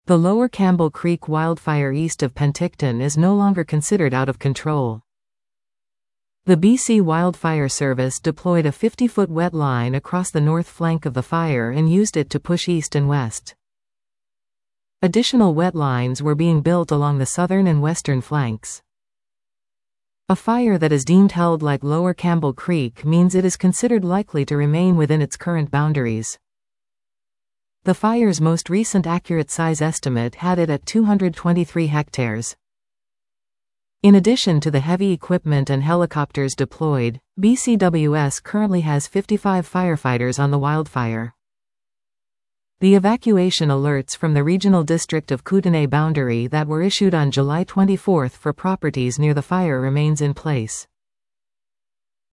The Lower Campbell Creek wildfire east of Penticton is no longer considered out of control. The BC Wildfire Service deployed a 50-foot wet line across the north flank of the fire and used it to push east and west. Additional wet lines were being built along the southern and western flanks. A fire that is deemed held like Lower Campbell Creek means it is considered likely to remain within its current boundaries. The fire's most recent accurate size estimate had it at 223 hectares. In addition to the heavy equipment and helicopters deployed, BCWS currently has 55 firefighters on the wildfire. The evacuation alerts from the Regional District of Kootenay boundary that were issued on July 24 for properties near the fire remains in place.